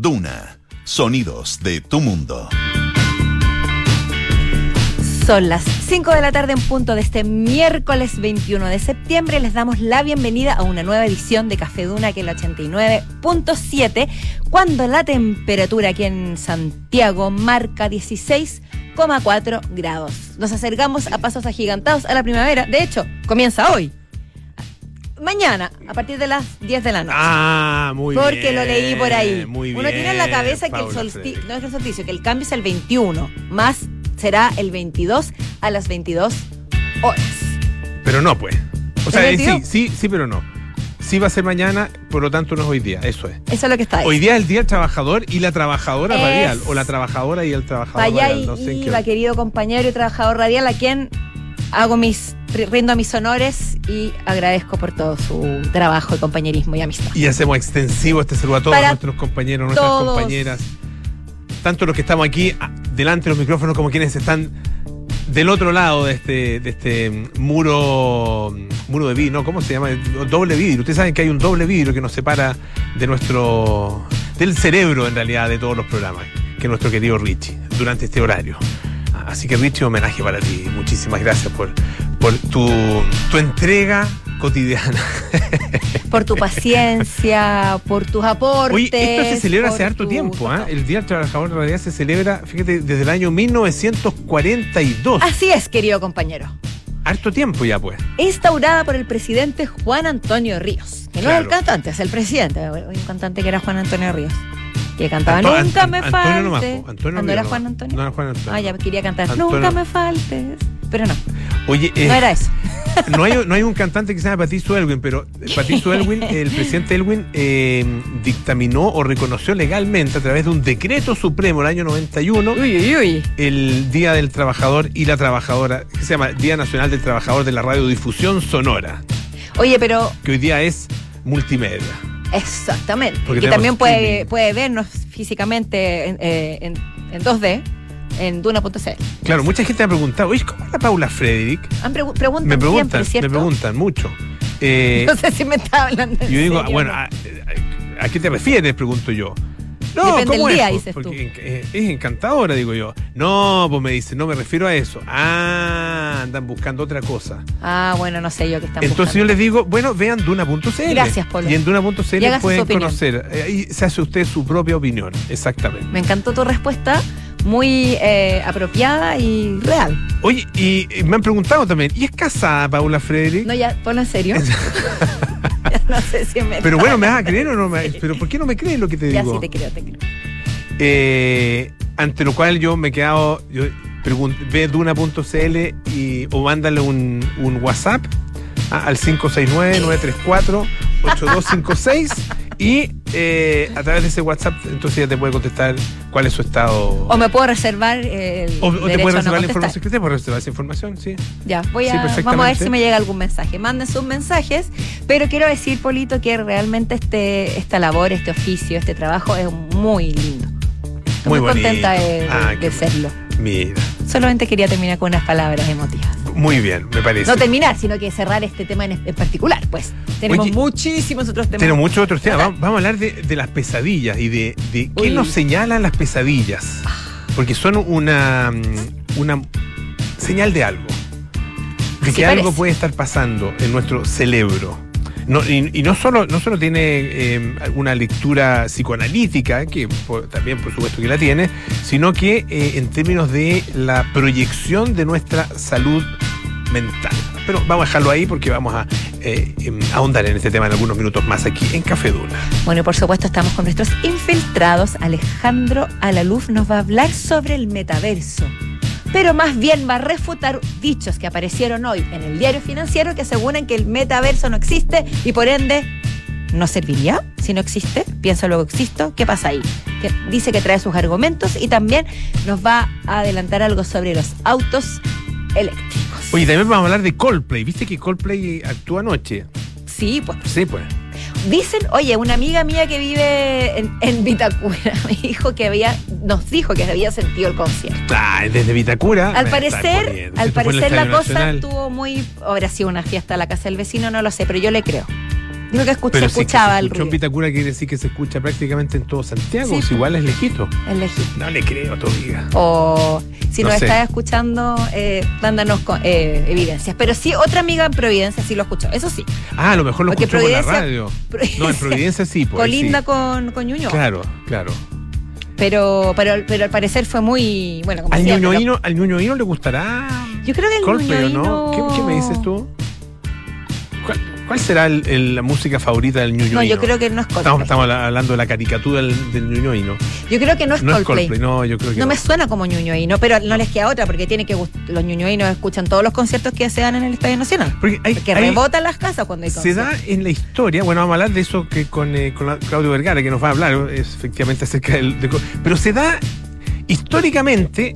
Duna. Sonidos de tu mundo. Son las 5 de la tarde en punto de este miércoles 21 de septiembre. Les damos la bienvenida a una nueva edición de Café Duna, que es el 89.7, cuando la temperatura aquí en Santiago marca 16,4 grados. Nos acercamos a pasos agigantados a la primavera. De hecho, comienza hoy. Mañana, a partir de las 10 de la noche. Ah, muy bien. Porque lo leí por ahí. Muy Uno bien, tiene en la cabeza que el solsticio, no es que el solsticio, que el cambio es el 21, más será el 22 a las 22 horas. Pero no, pues. O sea, ¿El sí, pero no. Sí va a ser mañana, por lo tanto no es hoy día, eso es. Eso es lo que está ahí. Hoy día es el Día del Trabajador y la Trabajadora Radial, o la Trabajadora y el Trabajador Allá Radial. No sé en qué iba, querido compañero y trabajador radial, a quien rindo mis honores y agradezco por todo su trabajo y compañerismo y amistad. Y hacemos extensivo este saludo a todos Para nuestros compañeros, nuestras todos. compañeras, tanto los que estamos aquí delante de los micrófonos como quienes están del otro lado de este muro de vidrio, ¿no? ¿Cómo se llama? Doble vidrio. Ustedes saben que hay un doble vidrio que nos separa del cerebro, en realidad, de todos los programas, que es nuestro querido Richie, durante este horario. Así que, Richie, homenaje para ti. Muchísimas gracias por tu entrega cotidiana. Por tu paciencia, por tus aportes. Oye, esto se celebra hace harto tiempo, ¿eh? El Día del Trabajador Radial se celebra, fíjate, desde el año 1942. Así es, querido compañero. Harto tiempo ya, pues. Instaurada por el presidente Juan Antonio Ríos. Que no Claro. es el cantante, es el presidente. Hay un cantante que era Juan Antonio Ríos, que cantaba Antonio Nunca me Antonio faltes. nomás, po. Antonio ¿No Ríos era nomás. Juan Antonio? No era Juan Antonio. Ah, ya quería cantar Antonio. Nunca me faltes. Pero no, Oye, no era eso. no hay un cantante que se llama Patricio Elwin, pero Patricio Elwin, el presidente Elwin, dictaminó o reconoció legalmente a través de un decreto supremo el año 91 Uy. el Día del Trabajador y la Trabajadora, que se llama Día Nacional del Trabajador de la Radiodifusión Sonora, Oye, pero que hoy día es multimedia. exactamente. Porque Que tenemos también puede vernos físicamente en 2D en Duna.cl. Claro, mucha gente me ha preguntado, oye, ¿cómo es la Paula Frederick? Preguntan Me preguntan, siempre, ¿cierto? me preguntan mucho. No sé si me está hablando en Yo digo, serio, bueno, ¿no? ¿a qué te refieres? Pregunto yo. No, Depende ¿cómo del día, es? dices tú. Porque es encantadora, digo yo. No, pues me dice, no me refiero a eso. Ah, andan buscando otra cosa. Ah, bueno, no sé yo qué están Entonces yo les digo, bueno, vean Duna.cl. Gracias, Polo. Y en Y Duna.cl haga su pueden opinión. conocer. Ahí se hace usted su propia opinión, exactamente. Me encantó tu respuesta, muy apropiada y real. Oye, y me han preguntado también, ¿y es casada Paula Frederick? No, ya, ponlo en serio. Ya no sé si me Pero bueno, ¿me vas a creer o no? ¿Pero por qué no me crees lo que te Ya digo? sí, te creo. Ante lo cual yo me he quedado, ve Duna.cl o mándale un WhatsApp al 569-934-8256 y a través de ese WhatsApp entonces ya te puede contestar cuál es su estado. O me puedo reservar el O te derecho puede a no reservar la contestar. información. ¿Qué te puede reservar esa información? Sí. Ya, Sí, vamos a ver perfectamente. si me llega algún mensaje. Manden sus mensajes, pero quiero decir, Polito, que realmente esta labor, este oficio, este trabajo es muy lindo. Estoy Muy muy bonito. contenta Ah, qué de serlo. Mira, Solamente quería terminar con unas palabras emotivas. muy bien, me parece. No terminar, sino que cerrar este tema en particular, pues. Tenemos Oye, muchísimos otros temas. Tenemos muchos otros temas. Vamos a hablar de las pesadillas y de qué Uy. nos señalan las pesadillas. Porque son una señal de algo. De Así que algo parece. puede estar pasando en nuestro cerebro. Y no solo tiene una lectura psicoanalítica, que también por supuesto que la tiene, sino que en términos de la proyección de nuestra salud mental. Pero vamos a dejarlo ahí porque vamos a ahondar en este tema en algunos minutos más aquí en Café Duna. Bueno, y por supuesto estamos con nuestros infiltrados. Alejandro Alaluf nos va a hablar sobre el metaverso, pero más bien va a refutar dichos que aparecieron hoy en el Diario Financiero que aseguran que el metaverso no existe y por ende no serviría si no existe. Pienso luego existo. ¿Qué pasa ahí? Que dice que trae sus argumentos y también nos va a adelantar algo sobre los autos eléctricos. Oye, también vamos a hablar de Coldplay. ¿Viste que Coldplay actúa anoche? Sí, pues. Sí, pues. Dicen, oye, una amiga mía que vive en Vitacura nos dijo que había sentido el concierto. Ah, desde Vitacura. Al parecer la cosa estuvo muy... Habrá sido una fiesta a la casa del vecino, no lo sé, pero yo le creo. Yo creo que Pero se escuchaba si el se escuchó en ruido. Vitacura, quiere decir que se escucha prácticamente en todo Santiago. Sí, Si po. igual es lejito. Es legítimo. No le creo, Tobiga. O si No nos sé. estás escuchando, mándanos evidencias. Pero sí, otra amiga en Providencia sí lo escuchó. Eso sí. Ah, a lo mejor lo Porque escuchó por la Providencia- radio. Providencia No, en Providencia sí. Pues, colinda sí. con Ñuñoa. Claro, claro. Pero al parecer fue muy. Bueno, como ¿Al siempre, ñuñoíno le gustará yo creo que el Coldplay o Ñuñoíno. no? ¿Qué me dices tú? ¿Cuál será la música favorita del ñuñoíno? No, yo creo que no es Coldplay. Estamos hablando de la caricatura del ñuñoíno. Yo creo que no es No es Coldplay. Coldplay, no, yo creo que No me suena como ñuñoíno, pero no les queda otra porque tiene que los ñuñoínos escuchan todos los conciertos que se dan en el Estadio Nacional. Porque Porque rebotan las casas cuando hay se conciertos. da en la historia, bueno, vamos a hablar de eso que con Claudio Vergara, que nos va a hablar efectivamente acerca pero se da históricamente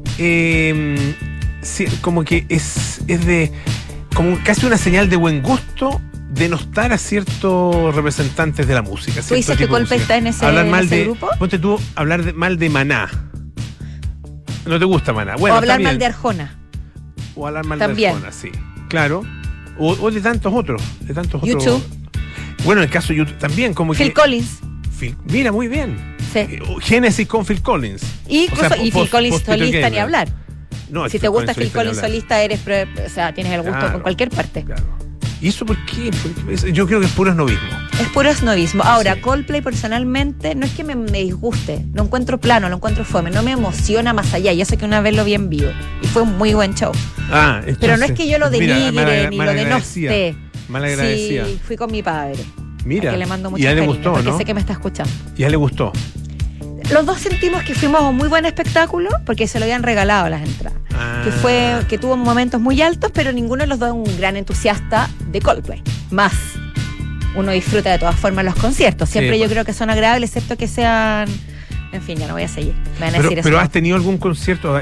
como que es de como casi una señal de buen gusto denostar a ciertos representantes de la música. ¿Tú dices que Coldplay está en ese, hablar mal en ese de, grupo? Ponte tú hablar mal de Maná. No te gusta Maná. O Bueno, hablar está mal bien. de Arjona. O hablar mal También. de Arjona, sí. Claro. O de tantos otros. De tantos otros. YouTube. Bueno, en el caso de YouTube también, como Phil que. Collins. Mira, muy bien. Sí. Génesis con Phil Collins. Y, O sea, Phil Collins post Peter solista ni Gabriel. hablar. No, Si te gusta Phil solista ni Collins hablar. solista, o sea, tienes el gusto Claro. con cualquier parte. Claro. ¿Y eso por qué? Porque yo creo que es puro esnovismo. Es puro snobismo. Ahora, Sí. Coldplay personalmente no es que me disguste, lo encuentro plano, lo encuentro fome, no me emociona más allá. Yo sé que una vez lo vi en vivo y fue un muy buen show. Ah, entonces, Pero no es que yo lo mira, denigre ni lo malagradecida. denoste. Malagradecida. Sí, fui con mi padre. Mira. A que le mando mucho y a él le cariño, gustó, porque ¿no? sé que me está escuchando. Y a él le gustó. Los dos sentimos que fuimos a un muy buen espectáculo porque se lo habían regalado las entradas. Ah. Que tuvo momentos muy altos, pero ninguno de los dos es un gran entusiasta de Coldplay. Más, uno disfruta de todas formas los conciertos. Siempre Sí, yo pues. creo que son agradables, excepto que sean. En fin, ya no voy a seguir. Me van a decir Pero eso. has tenido algún concierto,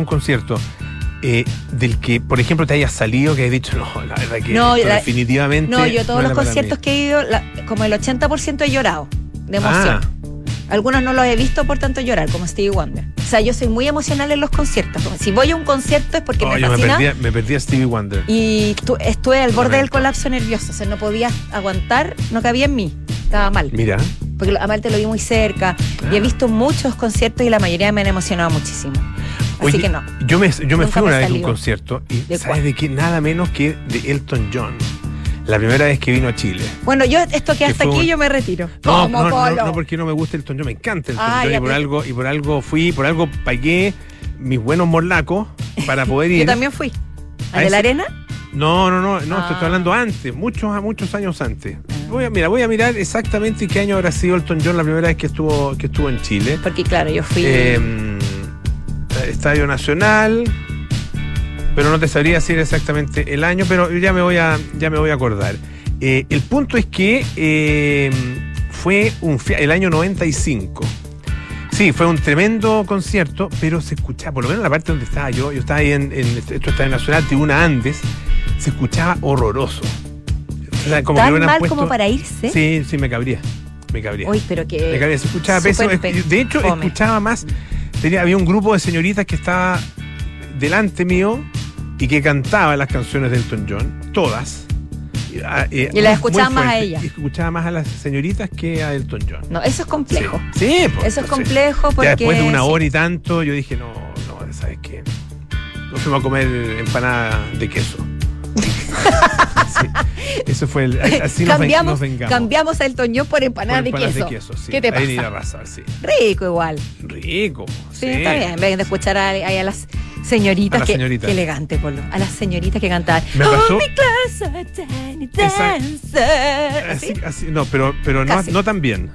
del que, por ejemplo, te hayas salido, que hayas dicho, no, la verdad que No, esto la- definitivamente. No, yo todos no los era para conciertos mí. que he ido, como el 80% he llorado de emoción. Ah, Algunos no los he visto por tanto llorar, como Stevie Wonder. O sea, yo soy muy emocional en los conciertos. Como si voy a un concierto es porque oh, me yo fascina. me perdí a Stevie Wonder. Y estuve al borde del Lamento. colapso nervioso. O sea, no podía aguantar, no cabía en mí. Estaba mal. Mira, Porque aparte lo vi muy cerca. Y he visto muchos conciertos y la mayoría me han emocionado muchísimo. Así oye, que no. yo me Nunca fui me una he vez a un salido. concierto y ¿De ¿sabes cuál? de qué? Nada menos que de Elton John. La primera vez que vino a Chile. Bueno, esto que hasta fue aquí un- yo me retiro. No, Como no, Polo. no, porque no me gusta Elton John, me encanta Elton Ah, John ya y por te- algo fui, por algo pagué mis buenos morlacos para poder ir. Yo también fui. ¿A ¿Al de la ese? arena? No, te Ah. estoy hablando antes, muchos años antes. Voy a mirar exactamente qué año habrá sido Elton John la primera vez que estuvo en Chile. Porque claro, yo fui. Estadio Nacional, pero no te sabría decir exactamente el año, pero ya me voy a acordar. El punto es que fue el año 95. Sí, fue un tremendo concierto, pero se escuchaba, por lo menos en la parte donde estaba yo estaba ahí en esto Estadio Nacional, Tribuna Andes, se escuchaba horroroso. O sea, como que ¿Tan lo hubieran mal puesto- como para irse? Sí, me cabría. Uy, pero que. Me cabría, se escuchaba súper pésimo. De hecho, fome. escuchaba más. Había un grupo de señoritas que estaba delante mío y que cantaba las canciones de Elton John, todas. Y las escuchaba muy más a fuerte, ella. y escuchaba más a las señoritas que a Elton John. No, eso es complejo. Sí, pues, Eso es entonces, complejo porque. ya después de una sí. hora y tanto, yo dije, no, ¿sabes qué? Nos fuimos a comer empanada de queso. Sí, eso fue así nos vengamos. Cambiamos a Elton John por empanadas de Por queso. empanadas de queso, sí. ¿Qué te Ahí ni la pasa? raza, sí. Rico igual. Rico. Sí, está bien. En vez de escuchar a las señoritas. A las señoritas. Qué elegante, Polo. A las señoritas que cantaban. Me pasó- Oh, mi clase, tiny Esa- dancer. ¿Así? Así, no, pero Casi. no tan bien.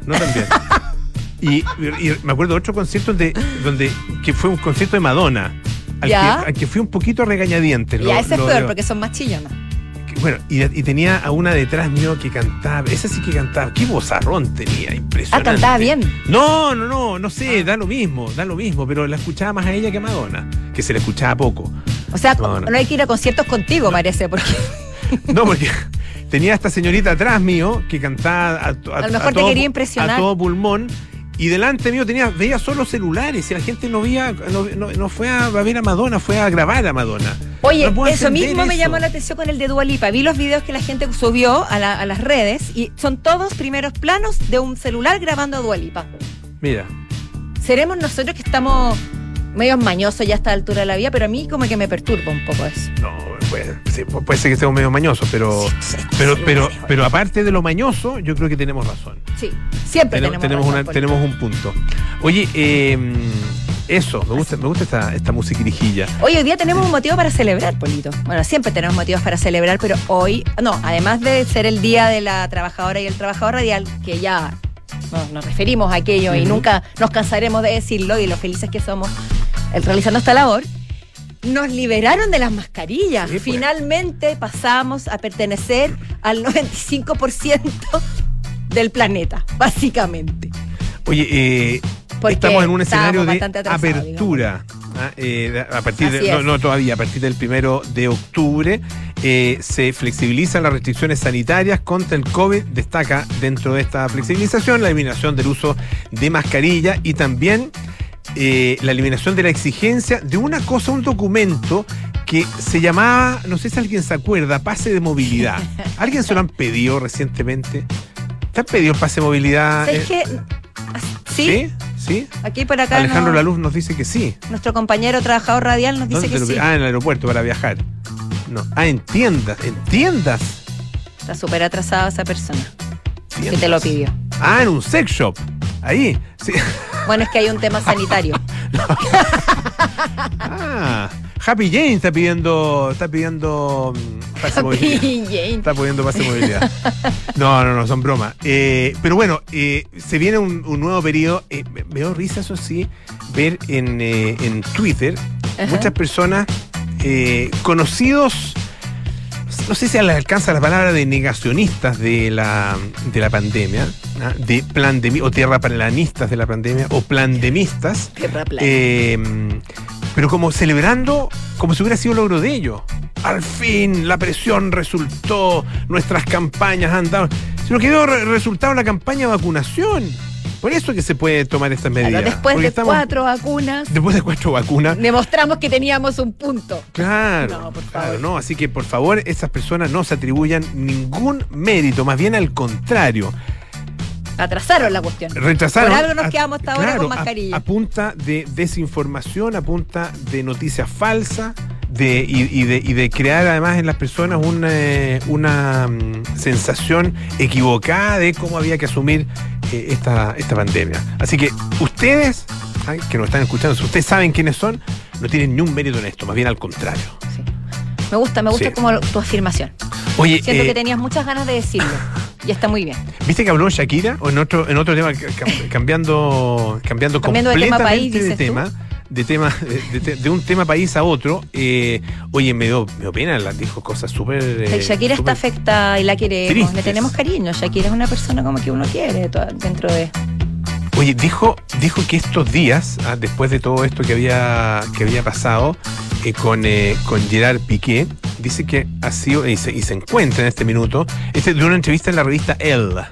Y me acuerdo de otro concierto donde que fue un concierto de Madonna. Ya. Al que fui un poquito regañadientes. Ya, ese es peor porque son más chillonas. Bueno, y tenía a una detrás mío que cantaba. Esa sí que cantaba. Qué vozarrón tenía, impresionante. Ah, cantaba bien. No sé, da lo mismo, pero la escuchaba más a ella que a Madonna, que se la escuchaba poco. O sea, No. no hay que ir a conciertos contigo, parece, porque No, porque tenía a esta señorita atrás mío que cantaba a lo mejor te quería impresionar. a todo pulmón. Y delante mío veía solo celulares y la gente no fue a ver a Madonna, fue a grabar a Madonna. Oye, No puedo eso entender mismo me eso. llamó la atención con el de Dua Lipa. Vi los videos que la gente subió a las redes y son todos primeros planos de un celular grabando a Dua Lipa. Mira. Seremos nosotros que estamos medio mañosos ya a esta altura de la vida, pero a mí como que me perturba un poco eso. No, puede ser que estemos medio mañosos, pero aparte de lo mañoso, yo creo que tenemos razón. Sí, siempre tenemos razón, tenemos un punto. Oye, eso, me gusta esta musiquirijilla. Hoy día tenemos un motivo para celebrar, Polito. Bueno, siempre tenemos motivos para celebrar, pero hoy, además de ser el Día de la Trabajadora y el Trabajador Radial, que ya nos referimos a aquello y nunca nos cansaremos de decirlo y lo felices que somos realizando esta labor, nos liberaron de las mascarillas. Sí, pues. Finalmente pasamos a pertenecer al 95% del planeta, básicamente. Oye, Porque estamos en un escenario de bastante atrasados, apertura. A partir Así es. no todavía, a partir del 1 de octubre se flexibilizan las restricciones sanitarias contra el COVID. Destaca dentro de esta flexibilización la eliminación del uso de mascarilla y también la eliminación de la exigencia de un documento que se llamaba, no sé si alguien se acuerda, pase de movilidad. ¿Alguien se lo han pedido recientemente? ¿Te han pedido pase de movilidad? ¿Sabes qué? ¿Sí? ¿Sí? Aquí por acá Alejandro Laluz nos dice que sí. nuestro compañero trabajador radial nos dice que sí. En el aeropuerto para viajar. No. En tiendas. Está súper atrasada esa persona que Tiendas. te lo pidió. En un sex shop. Ahí. Sí. Bueno, es que hay un tema sanitario. Happy Jane está pidiendo pase de movilidad. Happy Jane. Está pidiendo pase de movilidad. No, son bromas. Pero bueno, se viene un nuevo periodo. Me dio risa, eso sí, ver en Twitter muchas personas conocidos, no sé si les alcanza la palabra de negacionistas de la pandemia, ¿no? De o tierraplanistas de la pandemia, o plandemistas, pero como celebrando como si hubiera sido logro de ellos. Al fin la presión resultó, nuestras campañas han dado, sino que dio resultado la campaña de vacunación. Por eso que se puede tomar estas medidas. Claro, después de 4 vacunas. Después de 4 vacunas. Demostramos que teníamos un punto. Claro. No, por favor. Claro, no. Así que, por favor, esas personas no se atribuyan ningún mérito, más bien al contrario. Atrasaron la cuestión. Retrasaron. Por algo nos quedamos hasta ahora claro, con mascarilla. A punta de desinformación, a punta de noticias falsas, y de crear además en las personas una sensación equivocada de cómo había que asumir esta pandemia. Así que ustedes, que nos están escuchando, si ustedes saben quiénes son, no tienen ni un mérito en esto, más bien al contrario. Sí. Me gusta sí, como tu afirmación. Oye, siento que tenías muchas ganas de decirlo. Y está muy bien. ¿Viste que habló Shakira? O en otro tema, cambiando completamente de tema. De un tema país a otro. Oye, me dio pena, dijo cosas súper. Shakira está afectada y la queremos, tristes. Le tenemos cariño. Shakira es una persona como que uno quiere dentro de. Oye, dijo que estos días, después de todo esto que había pasado con Gerard Piqué, dice que ha sido, y se encuentra en este minuto, de una entrevista en la revista Elle.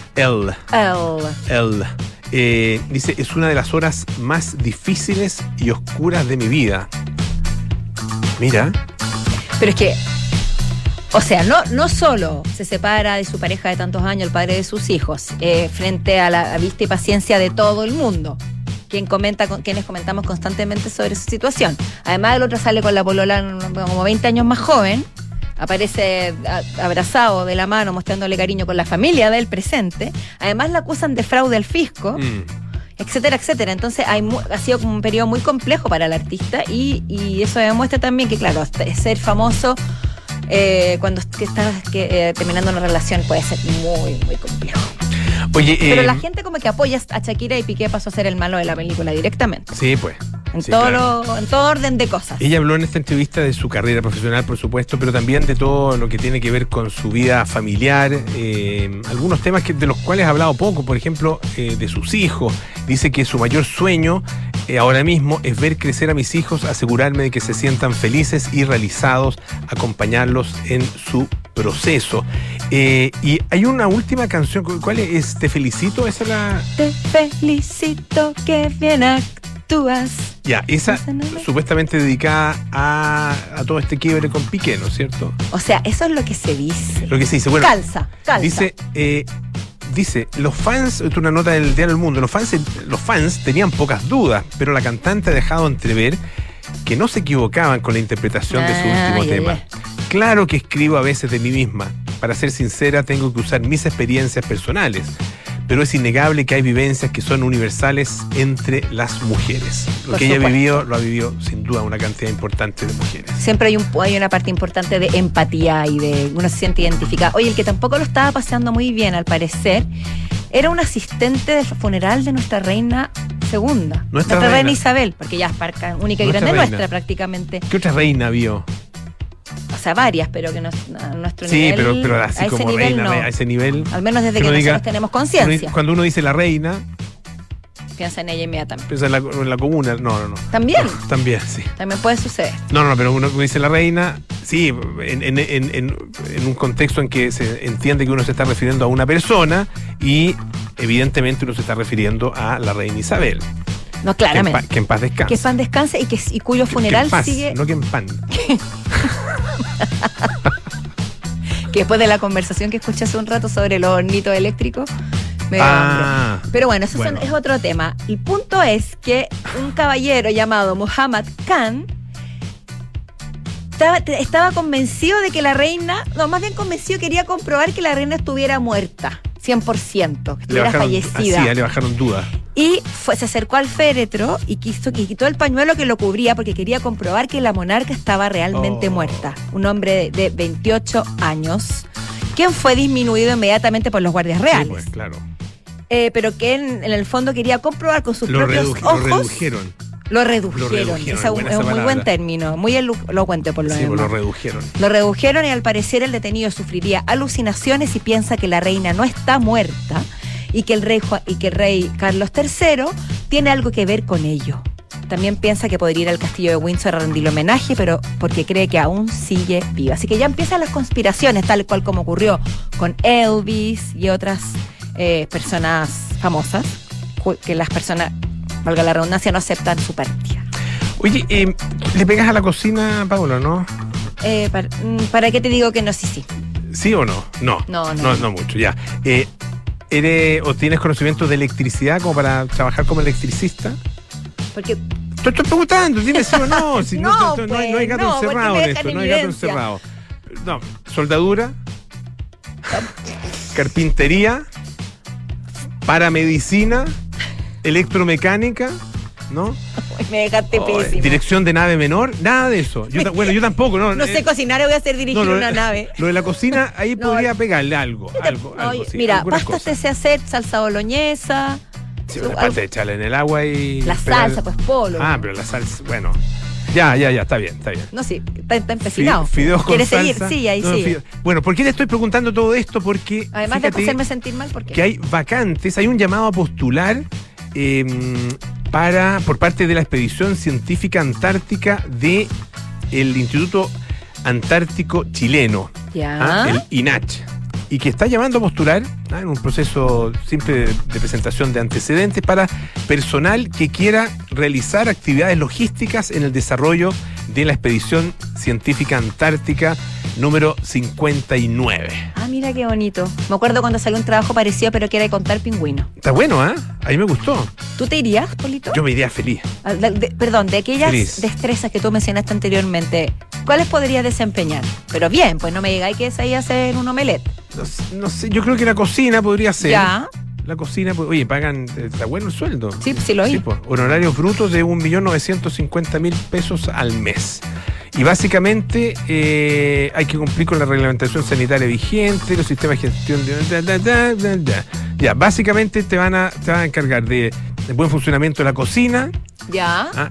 Dice, es una de las horas más difíciles y oscuras de mi vida. Mira. Pero es que, o sea, no solo se separa de su pareja de tantos años, el padre de sus hijos, frente a la vista y paciencia de todo el mundo, quienes comentamos constantemente sobre su situación. Además, el otro sale con la polola como 20 años más joven, aparece abrazado de la mano, mostrándole cariño con la familia del presente. Además, la acusan de fraude al fisco, etcétera, etcétera. Entonces, ha sido como un periodo muy complejo para el artista y eso demuestra también que, claro, ser famoso cuando estás terminando una relación puede ser muy, muy complejo. Oye, pero la gente como que apoya a Shakira y Piqué pasó a ser el malo de la película directamente. Sí, pues. En todo orden de cosas. Ella habló en esta entrevista de su carrera profesional, por supuesto, pero también de todo lo que tiene que ver con su vida familiar, algunos temas de los cuales ha hablado poco, por ejemplo, de sus hijos. Dice que su mayor sueño ahora mismo es ver crecer a mis hijos, asegurarme de que se sientan felices y realizados, acompañarlos en su proceso. Y hay una última canción, ¿cuál es? Te felicito, esa es la... Te felicito, que bien actúas. Ya, esa ¿Ese nombre? supuestamente dedicada a todo este quiebre con Piqué, ¿no es cierto? O sea, eso es lo que se dice. Lo que se dice, bueno, Calza. dice, los fans, esto es una nota del diario El Mundo, los fans tenían pocas dudas, pero la cantante ha dejado entrever que no se equivocaban con la interpretación de su último tema. Claro que escribo a veces de mí misma. Para ser sincera, tengo que usar mis experiencias personales. Pero es innegable que hay vivencias que son universales entre las mujeres. Lo Por que ella ha supuesto. vivido, lo ha vivido sin duda una cantidad importante de mujeres. Siempre hay una parte importante de empatía y de uno se siente identificado. Oye, el que tampoco lo estaba paseando muy bien, al parecer, era un asistente del funeral de nuestra reina segunda. Nuestra reina Isabel, porque ya es parca única y Nuestra grande reina. nuestra prácticamente. ¿Qué otra reina vio? O sea, varias, pero que no, a nuestro Sí, nivel. pero así a ese como nivel reina, no. a ese nivel. Al menos desde que uno diga- nosotros tenemos conciencia. Cuando uno dice la reina, Piensa en ella inmediatamente. piensa en la comuna. No. También. No, también, sí. También puede suceder. No, pero uno dice la reina, sí, en un contexto en que se entiende que uno se está refiriendo a una persona y evidentemente uno se está refiriendo a la reina Isabel. No, claramente. Que en paz descanse. Que pan descanse y cuyo funeral que en paz, sigue. No que en pan. Que después de la conversación que escuché hace un rato sobre los hornitos eléctricos, me dio hambre. Pero bueno, eso es otro tema. El punto es que un caballero llamado Muhammad Khan estaba convencido de que la reina, no, más bien convencido, quería comprobar que la reina estuviera muerta, 100%, que estuviera fallecida. Sí, le bajaron dudas. Y se acercó al féretro y quitó el pañuelo que lo cubría porque quería comprobar que la monarca estaba realmente muerta. Un hombre de 28 años, quien fue disminuido inmediatamente por los guardias reales. Sí, pues, claro. Pero que en el fondo quería comprobar con sus propios ojos. Lo redujeron. Ese es un muy buen término, muy elocuente por lo Sí, demás. lo redujeron. Lo redujeron y al parecer el detenido sufriría alucinaciones y piensa que la reina no está muerta y que el rey Carlos III tiene algo que ver con ello. También piensa que podría ir al castillo de Windsor a rendirle homenaje, pero porque cree que aún sigue viva. Así que ya empiezan las conspiraciones, tal cual como ocurrió con Elvis y otras personas famosas, que las personas, valga la redundancia, no aceptan su partida. Oye, ¿le pegas a la cocina, Paula, no? ¿Para qué te digo que no? Sí. ¿Sí o no? No mucho, ya. ¿Eres o tienes conocimiento de electricidad como para trabajar como electricista? Porque Te estoy preguntando, dime sí o no. Si no, no hay gato no, encerrado porque me en dejan esto, en no hay gato evidencia. encerrado. No, soldadura, carpintería, paramedicina, electromecánica, ¿no? me dejaste pésimo. Dirección de nave menor, nada de eso. Yo tampoco, ¿no? No sé cocinar, voy a hacer dirigir una nave. Lo de la cocina, ahí No, podría pegarle algo. Sí, mira, alguna pastas cosa. te sé hacer, salsa boloñesa. Sí, aparte de echarle en el agua y... La salsa, pues polo. Ah, pero la salsa, bueno. Ya, está bien. No, sí, está empecinado. Fideos con ¿Quieres salsa? seguir? Sí, ahí No, sí. Bueno, ¿por qué te estoy preguntando todo esto? Porque Además fíjate de hacerme sentir mal, ¿por qué? que hay vacantes, hay un llamado a postular por parte de la Expedición Científica Antártica de el Instituto Antártico Chileno, Ya. el INACH, y que está llamando a postular en un proceso simple de presentación de antecedentes para personal que quiera realizar actividades logísticas en el desarrollo de la Expedición Científica Antártica número 59. Ah, mira qué bonito. Me acuerdo cuando salió un trabajo parecido, pero que era de contar pingüinos. Está bueno, ¿eh? A mí me gustó. ¿Tú te irías, Polito? Yo me iría feliz. Perdón, de aquellas Feliz. destrezas que tú mencionaste anteriormente, ¿cuáles podrías desempeñar? Pero bien, pues no me digáis que es ahí hacer un omelette. No sé, yo creo que la cocina podría ser. Ya. La cocina, oye, pagan, está bueno el sueldo. Sí, sí lo oí. Sí, pues, honorarios brutos de 1.950.000 pesos al mes. Y básicamente hay que cumplir con la reglamentación sanitaria vigente, los sistemas de gestión de... Ya, básicamente te van a encargar de buen funcionamiento de la cocina, Ya.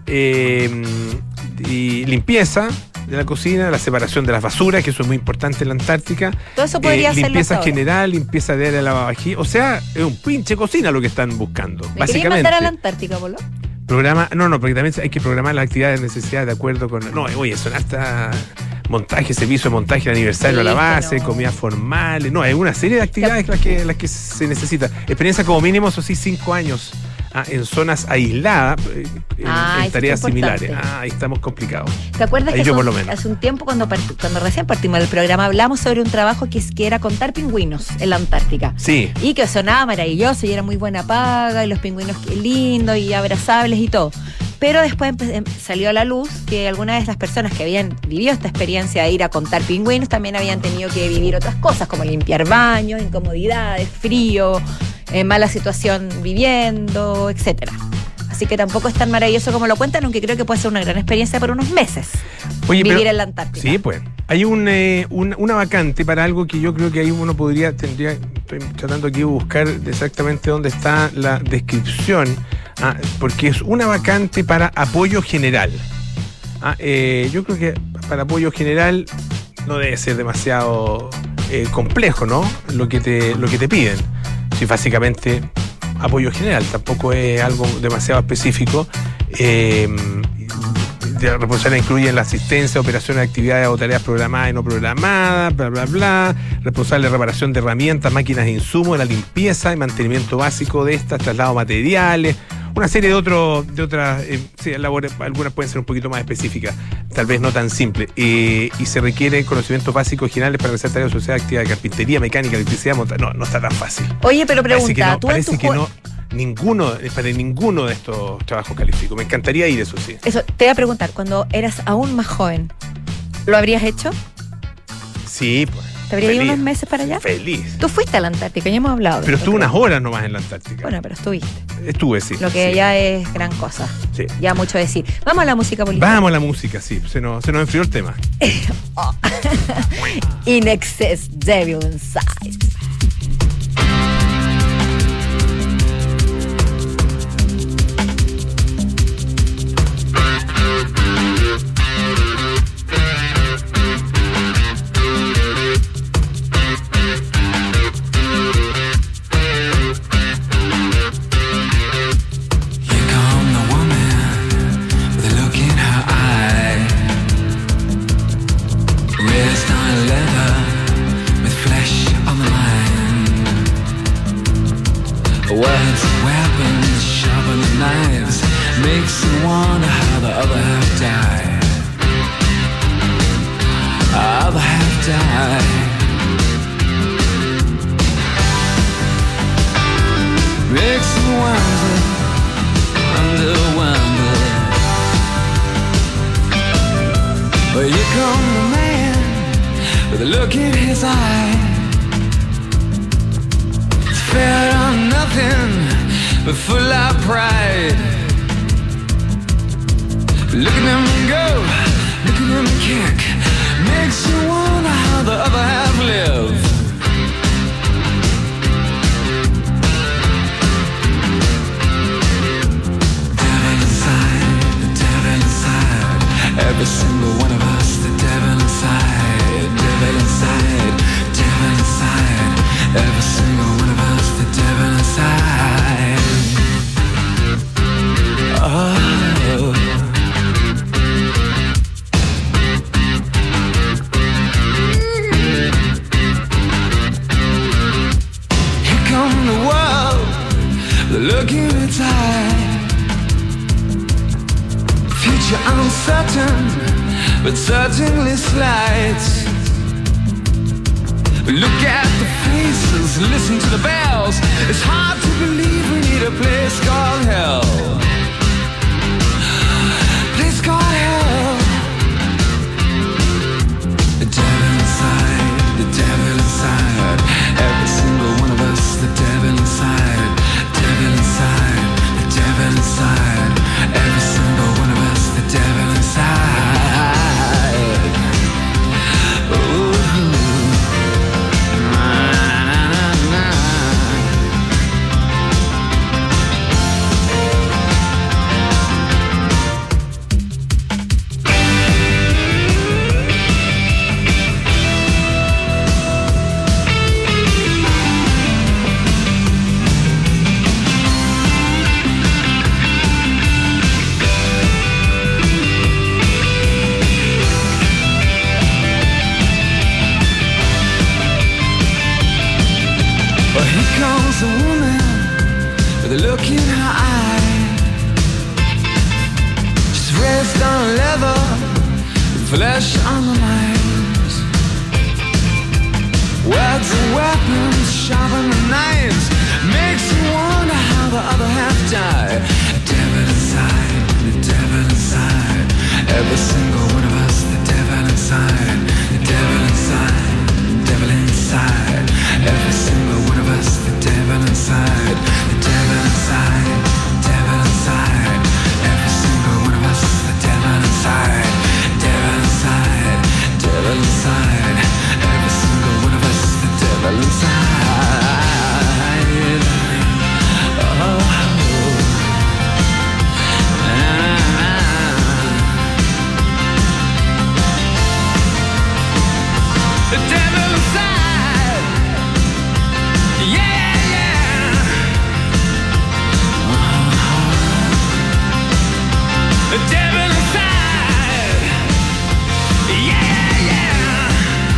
y limpieza de la cocina, la separación de las basuras, que eso es muy importante en la Antártica. Todo eso podría hacerlo limpieza hasta ahora. general, limpieza de área de lavavajillas. O sea, es un pinche cocina lo que están buscando. ¿Me querías Básicamente. mandar a la Antártica, Polo? Programa, porque también hay que programar las actividades de necesidad de acuerdo con. No, oye, son hasta montaje, servicio de montaje de aniversario a la Sí, base, no. comidas formales. No, hay una serie de actividades las que se necesita. Experiencia como mínimo, eso sí, 5 años en zonas aisladas, en tareas eso es importante. similares. Ahí estamos complicados. ¿Te acuerdas Ahí que yo por lo menos. hace un tiempo, cuando recién partimos del programa, hablamos sobre un trabajo que era contar pingüinos en la Antártica? Sí. Y que sonaba maravilloso y era muy buena paga, y los pingüinos lindos y abrazables y todo. Pero después salió a la luz que algunas de las personas que habían vivido esta experiencia de ir a contar pingüinos también habían tenido que vivir otras cosas, como limpiar baños, incomodidades, frío, mala situación viviendo, etcétera. Así que tampoco es tan maravilloso como lo cuentan, aunque creo que puede ser una gran experiencia por unos meses. Oye, vivir en la Antártica. Sí, pues. Hay una vacante para algo que yo creo que ahí uno estoy tratando aquí de buscar exactamente dónde está la descripción, porque es una vacante para apoyo general. Yo creo que para apoyo general no debe ser demasiado complejo, ¿no? Lo que te piden. Si básicamente apoyo general, tampoco es algo demasiado específico. De responsabilidad incluyen la asistencia, operaciones de actividades o tareas programadas y no programadas, bla, bla, bla. Responsable de reparación de herramientas, máquinas e insumos, la limpieza y mantenimiento básico de estas, traslado de materiales, una serie de otras labores, algunas pueden ser un poquito más específicas, tal vez no tan simples. Y se requieren conocimientos básicos generales para realizar tareas asociadas a actividades de carpintería, mecánica, electricidad, no está tan fácil. Oye, pero pregunta, parece que no. Para ninguno de estos trabajos califico. Me encantaría ir, eso sí. Eso, te voy a preguntar, cuando eras aún más joven, ¿lo habrías hecho? Sí, pues. ¿Te habría ido unos meses para allá? Feliz. Tú fuiste a la Antártica, ya hemos hablado. Pero estuve unas horas nomás en la Antártica. Bueno, pero estuviste. Estuve, sí. Lo que sí. ya es gran cosa. Sí. Ya mucho decir. Vamos a la música política. Vamos a la música, sí. Se nos enfrió el tema. In Excess, Devil Inside. Words, weapons, sharpen the knives, makes you wonder how the other half died. Other half died. Makes you wonder, wonder. Well, you come the man with a look in his eye. Fed on nothing but full of pride. Look at him go, look at him kick. Makes you wonder how the other half live. Devil inside, the devil inside. Every single one of us, the devil inside. Devil inside, devil inside. Every single one of us, the devil inside. Oh. Here come the world, the look in its eye. Future uncertain, but certainly slight. Look at the faces, listen to the bells. It's hard to believe we need a place called hell. Place called hell. The devil inside, the devil inside. Every single one of us, the devil inside. Devil inside, the devil inside. Every single one of us, the devil inside. Ooh. Well, here comes a woman with a look in her eye. flesh on the lines. Words are weapons, sharpen the knives. Makes you wonder how the other half died. Devil inside, the devil inside. Every single one of us, the devil inside. The devil inside, the devil inside. Every single one of us, the devil inside. The devil inside, the devil inside. Every single one of us, the devil inside. Devil inside, devil inside. Every single one of us, the devil inside. The devil inside. Yeah, yeah. The devil inside. Yeah, yeah.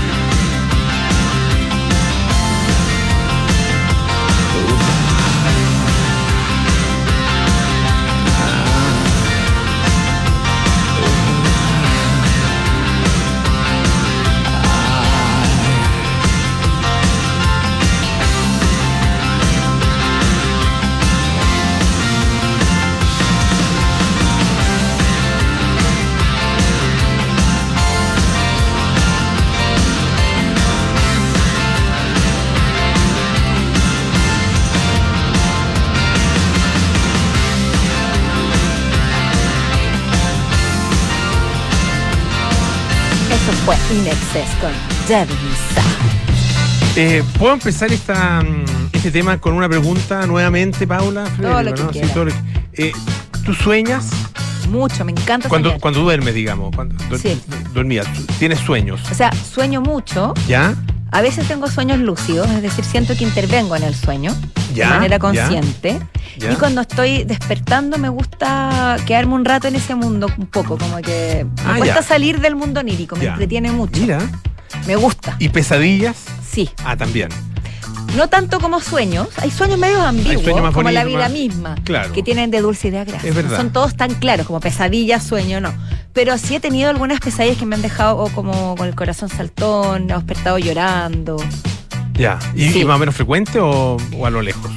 Eso fue In Excess con Devil Inside. ¿Puedo empezar este tema con una pregunta nuevamente, Paula? Todo lo que ¿no? quieras. Sí, todo lo que- ¿Tú sueñas Mucho, me encanta cuando soñar. duermes, digamos? Cuando Sí. dormías. ¿Tienes sueños? O sea, sueño mucho. ¿Ya? A veces tengo sueños lúcidos, es decir, siento que intervengo en el sueño Ya, de manera ya, consciente. ya. Y cuando estoy despertando me gusta quedarme un rato en ese mundo un poco, como que me Ah, cuesta ya. salir del mundo onírico, me Ya. entretiene mucho. Mira. Me gusta, ¿Y pesadillas? sí. Ah, también. No tanto como sueños, hay sueños medios ambiguos, sueños más como la bonitos, vida más- misma, claro. que tienen de dulce y de gracia. Es verdad. No son todos tan claros como pesadilla, sueño, no. Pero sí he tenido algunas pesadillas que me han dejado como con el corazón saltón, he despertado llorando. Ya. ¿Y, Sí. y más o menos frecuente o a lo lejos?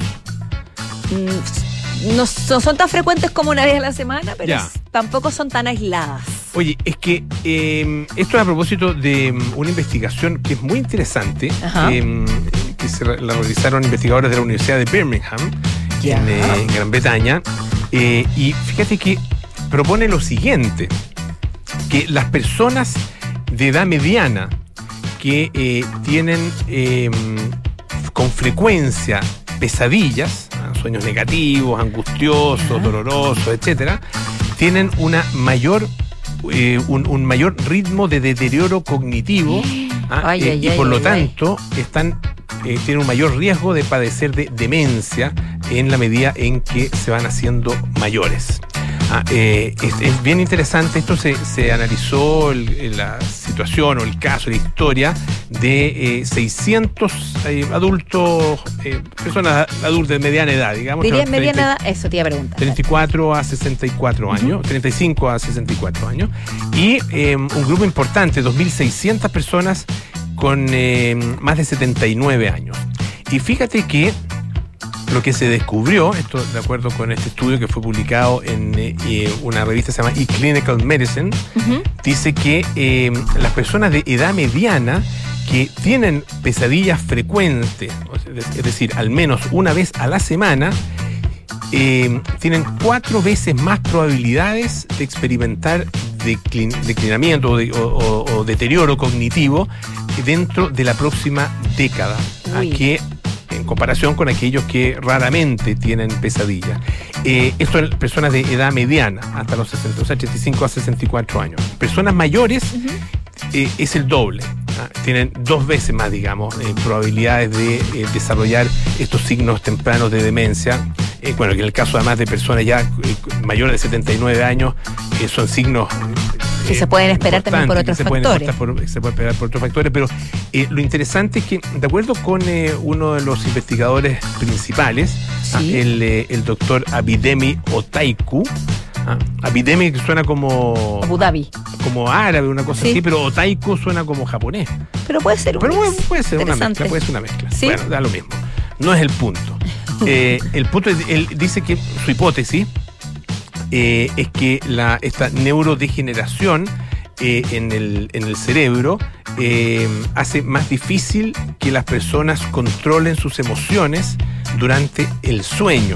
No son tan frecuentes como una vez a la semana, pero Ya. tampoco son tan aisladas. Oye, es que esto es a propósito de una investigación que es muy interesante, Ajá. que la realizaron investigadores de la Universidad de Birmingham, Ya. en Gran Bretaña, y fíjate que propone lo siguiente, que las personas de edad mediana que tienen con frecuencia pesadillas, sueños negativos, angustiosos, dolorosos, etcétera, tienen una mayor un mayor ritmo de deterioro cognitivo Ay, ay, y ay, por lo ay, tanto tienen un mayor riesgo de padecer de demencia en la medida en que se van haciendo mayores. Es bien interesante. Esto se analizó la situación o el caso, la historia de 600 adultos, personas adultas de mediana edad, digamos. Diría 30, mediana edad, eso te iba a preguntar. 34 a 64 años, 35 a 64 años, y un grupo importante, 2.600 personas con más de 79 años. Y fíjate que lo que se descubrió, esto de acuerdo con este estudio que fue publicado en una revista que se llama eClinical Medicine, dice que las personas de edad mediana que tienen pesadillas frecuentes, es decir, al menos una vez a la semana, tienen 4 veces más probabilidades de experimentar declinamiento o deterioro cognitivo dentro de la próxima década, que en comparación con aquellos que raramente tienen pesadillas. Esto en personas de edad mediana, hasta los 60, o sea, 85 a 64 años. Personas mayores es el doble. Tienen 2 veces más, digamos, probabilidades de desarrollar estos signos tempranos de demencia. Bueno, que en el caso además de personas ya mayores de 79 años, son signos que se pueden esperar también por otros factores. Se puede esperar por otros factores, pero lo interesante es que, de acuerdo con uno de los investigadores principales, sí, el doctor Abidemi Otaiku, Abidemi, que suena como Abu Dhabi. como árabe, una cosa Sí. así, pero Otaiko suena como japonés. Pero puede ser Pero puede ser una interesante. mezcla, puede ser una mezcla. ¿Sí? Bueno, da lo mismo. No es el punto. El punto es, él dice que su hipótesis es que esta neurodegeneración en el cerebro hace más difícil que las personas controlen sus emociones durante el sueño,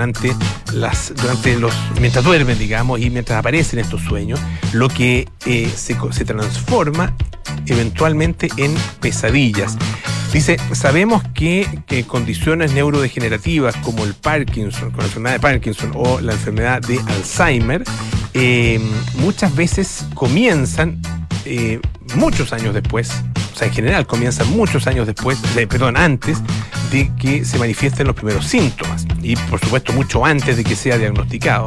mientras duermen, digamos, y mientras aparecen estos sueños, lo que se transforma eventualmente en pesadillas. Dice, sabemos que condiciones neurodegenerativas como el Parkinson, con la enfermedad de Parkinson o la enfermedad de Alzheimer, muchas veces comienzan muchos años después, o sea, en general comienzan muchos años después, antes de que se manifiesten los primeros síntomas y, por supuesto, mucho antes de que sea diagnosticado.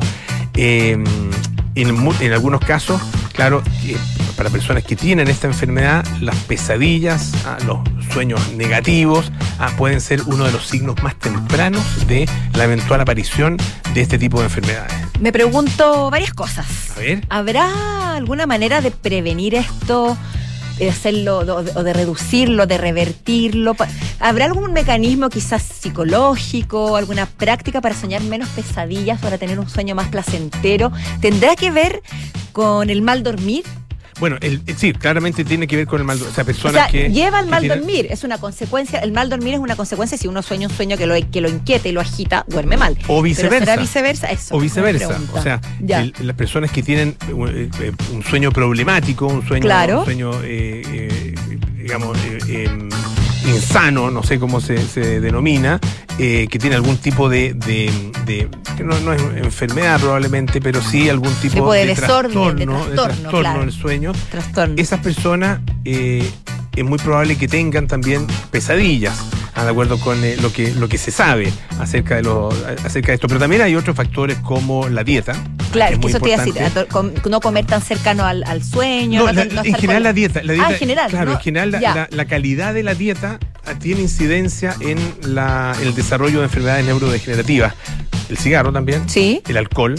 En algunos casos, claro, para personas que tienen esta enfermedad, las pesadillas, los sueños negativos, pueden ser uno de los signos más tempranos de la eventual aparición de este tipo de enfermedades. Me pregunto varias cosas. A ver. ¿Habrá alguna manera de prevenir esto, de hacerlo o de reducirlo, de revertirlo? ¿Habrá algún mecanismo quizás psicológico, alguna práctica para soñar menos pesadillas, para tener un sueño más placentero? ¿Tendrá que ver con el mal dormir? Bueno, sí, claramente tiene que ver con el mal dormir. O sea, personas que lleva al mal tienen- dormir, es una consecuencia. El mal dormir es una consecuencia. Si uno sueña un sueño que lo inquieta y lo agita, duerme mal. O viceversa. Pero será viceversa, eso. O viceversa, buena pregunta. o sea, Ya. las personas que tienen un sueño problemático, un sueño, Claro. digamos, insano, no sé cómo se denomina, que tiene algún tipo de que no es enfermedad probablemente, pero sí algún tipo de de desorden, de trastorno trastorno, claro. del sueño. Trastorno. Esas personas es muy probable que tengan también pesadillas, de acuerdo con lo que se sabe acerca de esto. Pero también hay otros factores como la dieta. Claro, es que muy eso te iba a decir, importante. no comer tan cercano al sueño. No, no en estar general con- la dieta. en general. Claro, ¿no? en general Ya. la calidad de la dieta tiene incidencia en el desarrollo de enfermedades neurodegenerativas. El cigarro también, Sí. el alcohol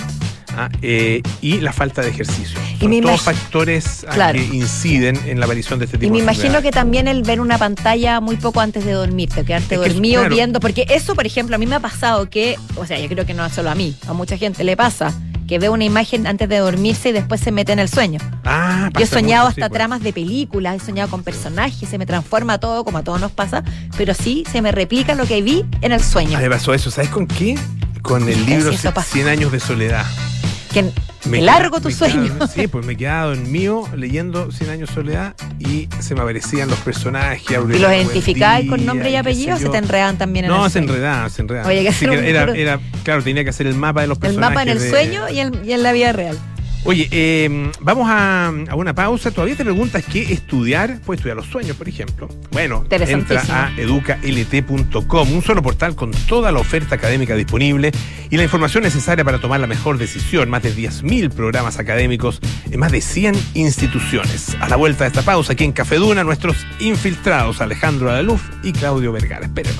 y la falta de ejercicio. Y Son me todos imag- factores Claro. que inciden en la aparición de este tipo Y me de imagino enfermedades. que también el ver una pantalla muy poco antes de dormirte, quedarte Es que dormido claro. viendo, porque eso, por ejemplo, a mí me ha pasado que, o sea, yo creo que no solo a mí, a mucha gente le pasa, que ve una imagen antes de dormirse y después se mete en el sueño. Yo he Pasa soñado mucho, hasta sí, pues. tramas de películas, he soñado con personajes, se me transforma todo, como a todos nos pasa, pero sí se me replica lo que vi en el sueño. Ah, me pasó eso. ¿Sabes con qué? Con el libro Sí, eso pasa. 100 años de soledad. Que Me largo queda- tu me sueño. queda- sí, pues me quedaba dormido leyendo 100 años de soledad y se me aparecían los personajes. ¿Y los Aureliano identificáis con Buendía, nombre y qué apellido o sé se yo. te enredan también en No, el se sueño? enredaban. Oye, que Así hacer que un puro- claro, tenía que hacer el mapa de los El personajes. mapa en el sueño y en la vida real. Oye, vamos a una pausa. ¿Todavía te preguntas qué estudiar? Puedes estudiar los sueños, por ejemplo. Bueno, Interesantísimo. entra a educalt.com, un solo portal con toda la oferta académica disponible y la información necesaria para tomar la mejor decisión. Más de 10.000 programas académicos en más de 100 instituciones. A la vuelta de esta pausa, aquí en Café Duna, nuestros infiltrados Alejandro Alaluf y Claudio Vergara. Espérenos.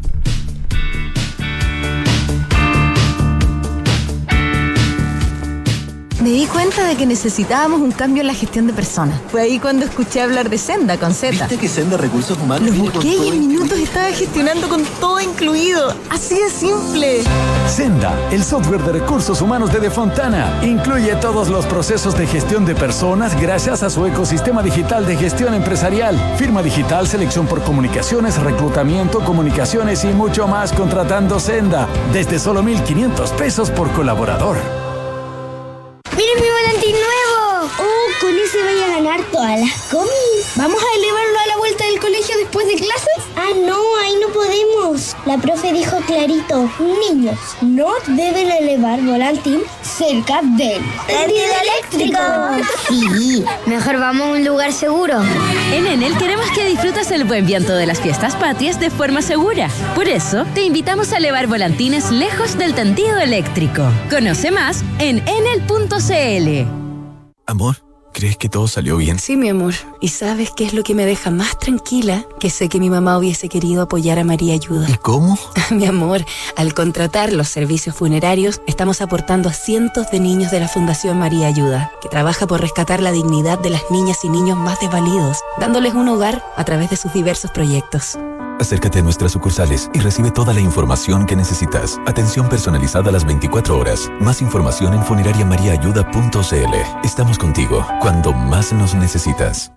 Me di cuenta de que necesitábamos un cambio en la gestión de personas. Fue ahí cuando escuché hablar de Senda con Z. ¿Viste que Senda Recursos Humanos Lo viene con busqué y todo en minutos estaba gestionando con todo incluido. Así de simple. Senda, el software de recursos humanos de Defontana, incluye todos los procesos de gestión de personas gracias a su ecosistema digital de gestión empresarial, firma digital, selección por comunicaciones, reclutamiento, comunicaciones y mucho más contratando Senda desde solo 1,500 pesos por colaborador. ¡Miren mi volantín nuevo! ¡Oh, con ese voy a ganar todas las comis! ¿Vamos a elevarlo a la vuelta del colegio después de clases? ¡Ah, no! Ahí no podemos. La profe dijo clarito, niños, no deben elevar volantín cerca del tendido eléctrico. Sí, mejor vamos a un lugar seguro. En Enel queremos que disfrutes el buen viento de las fiestas patrias de forma segura. Por eso, te invitamos a elevar volantines lejos del tendido eléctrico. Conoce más en enel.cl. Amor, ¿Crees que todo salió bien? Sí, mi amor. ¿Y sabes qué es lo que me deja más tranquila? Que sé que mi mamá hubiese querido apoyar a María Ayuda. ¿Y cómo? Mi amor, al contratar los servicios funerarios, estamos aportando a cientos de niños de la Fundación María Ayuda, que trabaja por rescatar la dignidad de las niñas y niños más desvalidos, dándoles un hogar a través de sus diversos proyectos. Acércate a nuestras sucursales y recibe toda la información que necesitas. Atención personalizada a las 24 horas. Más información en funerariamariaayuda.cl. Estamos contigo cuando más nos necesitas.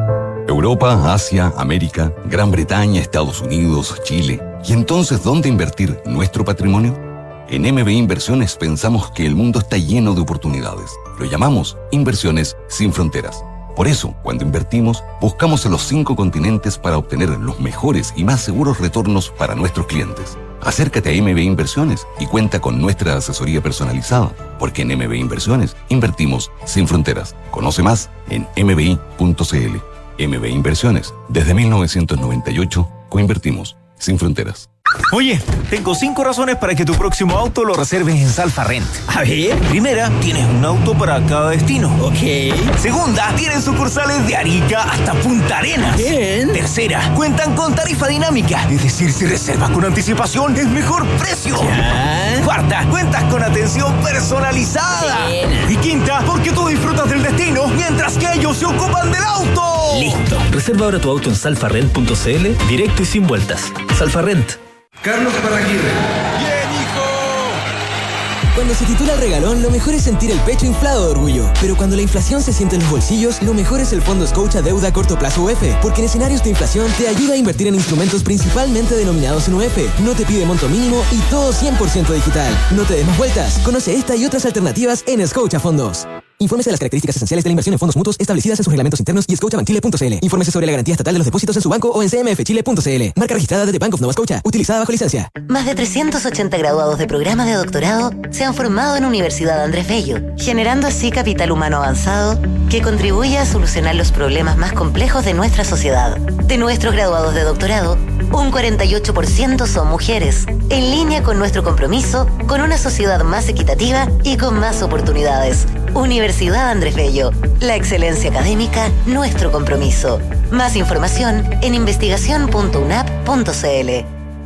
Europa, Asia, América, Gran Bretaña, Estados Unidos, Chile. ¿Y entonces dónde invertir nuestro patrimonio? En MBI Inversiones pensamos que el mundo está lleno de oportunidades. Lo llamamos Inversiones Sin Fronteras. Por eso, cuando invertimos, buscamos en los 5 continentes para obtener los mejores y más seguros retornos para nuestros clientes. Acércate a MBI Inversiones y cuenta con nuestra asesoría personalizada, porque en MBI Inversiones invertimos sin fronteras. Conoce más en mbi.cl. MBI Inversiones, desde 1998, coinvertimos sin fronteras. Oye, tengo 5 razones para que tu próximo auto lo reserves en Salfarrent. A ver. Primera, tienes un auto para cada destino. Ok. Segunda, tienen sucursales de Arica hasta Punta Arenas. Bien. Tercera, cuentan con tarifa dinámica. Es decir, si reservas con anticipación, es mejor precio. Ya. Cuarta, cuentas con atención personalizada. Bien. Y quinta, porque tú disfrutas del destino mientras que ellos se ocupan del auto. Listo. Reserva ahora tu auto en salfarrent.cl, directo y sin vueltas. Salfarrent. Carlos Paraguirre. ¡Bien, hijo! Cuando se titula el regalón, lo mejor es sentir el pecho inflado de orgullo. Pero cuando la inflación se siente en los bolsillos, lo mejor es el Fondo Scotia Deuda Corto Plazo UF. Porque en escenarios de inflación te ayuda a invertir en instrumentos principalmente denominados en UF. No te pide monto mínimo y todo 100% digital. No te des más vueltas. Conoce esta y otras alternativas en Scotia Fondos. Infórmese de las características esenciales de la inversión en fondos mutuos establecidas en sus reglamentos internos y scotiabankchile.cl. Infórmese sobre la garantía estatal de los depósitos en su banco o en cmfchile.cl. Marca registrada de The Bank of Nova Scotia, utilizada bajo licencia. Más de 380 graduados de programa de doctorado se han formado en Universidad Andrés Bello, generando así capital humano avanzado que contribuye a solucionar los problemas más complejos de nuestra sociedad. De nuestros graduados de doctorado, un 48% son mujeres, en línea con nuestro compromiso con una sociedad más equitativa y con más oportunidades. Universidad Andrés Bello, la excelencia académica, nuestro compromiso. Más información en investigación.unap.cl.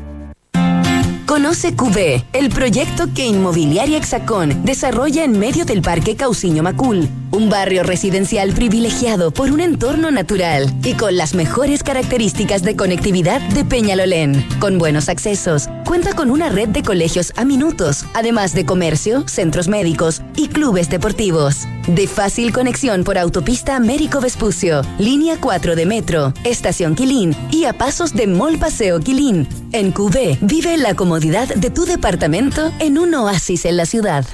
Conoce QB, el proyecto que Inmobiliaria Hexacón desarrolla en medio del Parque Cauciño Macul, un barrio residencial privilegiado por un entorno natural y con las mejores características de conectividad de Peñalolén. Con buenos accesos, cuenta con una red de colegios a minutos, además de comercio, centros médicos y clubes deportivos. De fácil conexión por autopista Américo Vespucio, línea 4 de metro, estación Quilín y a pasos de Mall Paseo Quilín. En QB, vive la comodidad de tu departamento en un oasis en la ciudad.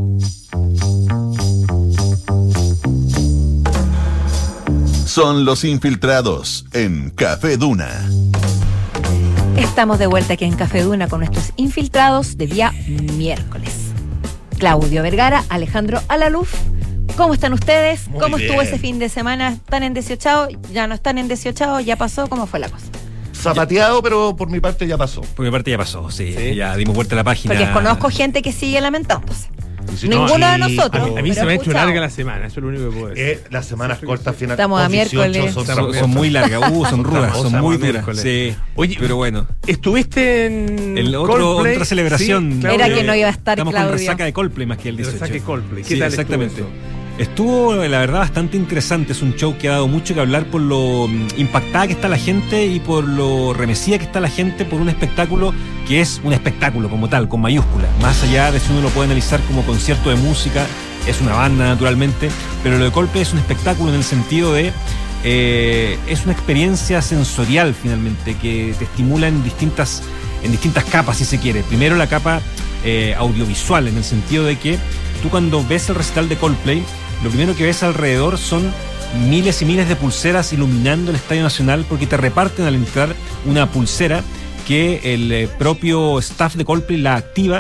Son los infiltrados en Café Duna. Estamos de vuelta aquí en Café Duna con nuestros infiltrados de día miércoles. Claudio Vergara, Alejandro Alaluf. ¿Cómo están ustedes? Muy ¿Cómo bien. estuvo ese fin de semana? ¿Están en 18? ¿Ya no están en 18? ¿Ya pasó? ¿Cómo fue la cosa? Zapateado, pero por mi parte ya pasó. Por mi parte ya pasó, sí. Ya dimos vuelta a la página. Porque conozco gente que sigue lamentándose. Sí, Ninguno no, de nosotros. A mí se pero me ha he hecho escuchado. larga la semana, eso es lo único que puedo decir. Las semanas cortas, final. Estamos a miércoles. Son muy largas, son rudas, son muy duras. Sí. Oye, pero bueno. ¿Estuviste en El Coldplay? otra celebración? Sí, Claudio. Era que no iba a estar Estamos Claudio. con resaca de Coldplay más que el 18. Resaca de Coldplay. ¿Qué Sí, tal exactamente. estuvo eso? Estuvo, la verdad, bastante interesante. Es un show que ha dado mucho que hablar por lo impactada que está la gente y por lo remecida que está la gente por un espectáculo que es un espectáculo como tal, con mayúsculas. Más allá de si uno lo puede analizar como concierto de música, es una banda naturalmente, pero lo de Coldplay es un espectáculo en el sentido de es una experiencia sensorial finalmente que te estimula en distintas capas, si se quiere. Primero la capa audiovisual, en el sentido de que tú cuando ves el recital de Coldplay, lo primero que ves alrededor son miles y miles de pulseras iluminando el Estadio Nacional, porque te reparten al entrar una pulsera que el propio staff de Coldplay la activa